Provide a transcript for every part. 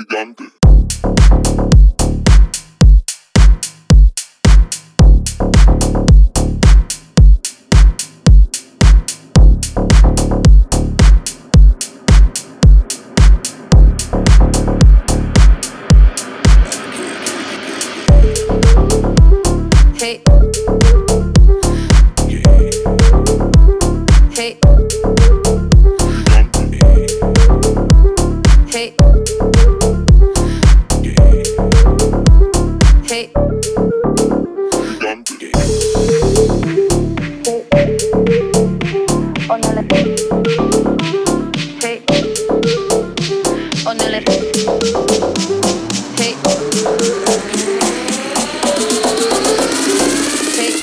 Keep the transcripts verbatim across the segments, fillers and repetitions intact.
Gigante. Hey. Hey. Hey. Hey. Onele. Hey. Onele. Hey. Hey.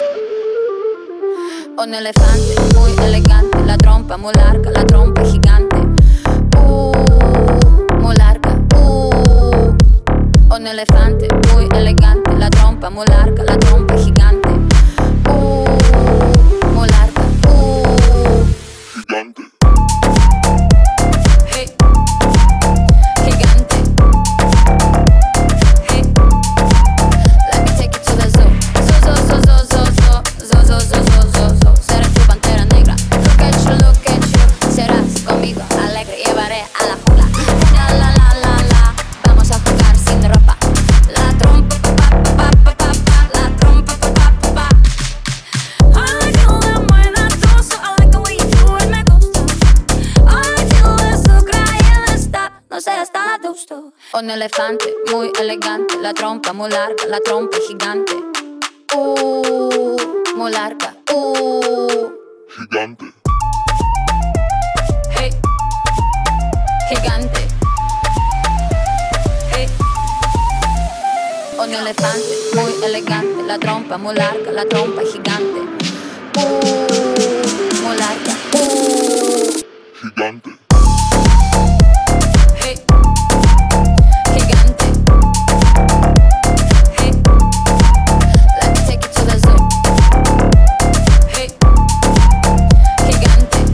Un elefante muy elegante, la trompa muy larga, la trompa gigante. Uh, muy larga. Uh. Un elefante muy elegante, la trompa muy larga, la trompa gigante. Uh, muy larga. Uh. Gigante. Hey. Gigante. Hey. Let me take you to the zoo. Zoo, zoo, zoo, zoo, zoo, zoo, zoo, zoo, zoo, zoo, zoo. Seré tu pantera negra. Look at you, look at you. Serás conmigo alegre, llevaré a la jungla. La, la, la, la, la. Vamos a jugar sin ropa. La trompa, pa, pa, pa, pa, pa. La trompa, pa, pa, pa, pa. I like you la buena trozo. I like the way you do it, me gusta. I like you la sucra y el está. No sé, está gusto. Un elefante muy elegante, la trompa muy larga, la trompa gigante. Uh, muy larga. Uh. Gigante. Hey. Gigante. Hey. Un elefante muy elegante, la trompa muy larga, la trompa gigante. Uh, muy larga. Uh. Gigante. Hey. Gigante. Hey. Let me take you to the zoo. Hey. Gigante.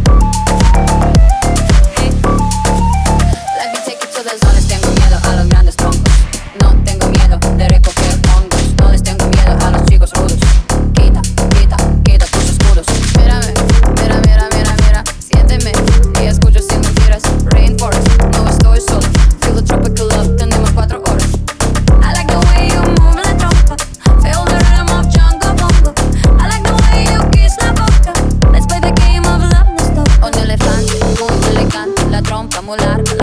Hey. Let me take you to the zoo. No les tengo miedo a los grandes troncos. No tengo miedo de recoger hongos. No les tengo miedo a los chicos rudos. Quita, quita, quita tus escudos. Mírame, mira, mira, mira, mira. Siénteme y escucho sin mentiras. Rainforest, no estoy solo. Feel the tropical love, tenemos cuatro horas. I like the way you move la trompa. Feel the rhythm of jungle bongo. I like the way you kiss la boca. Let's play the game of love, no stop. Un elefante muy elegante, la trompa muy larga,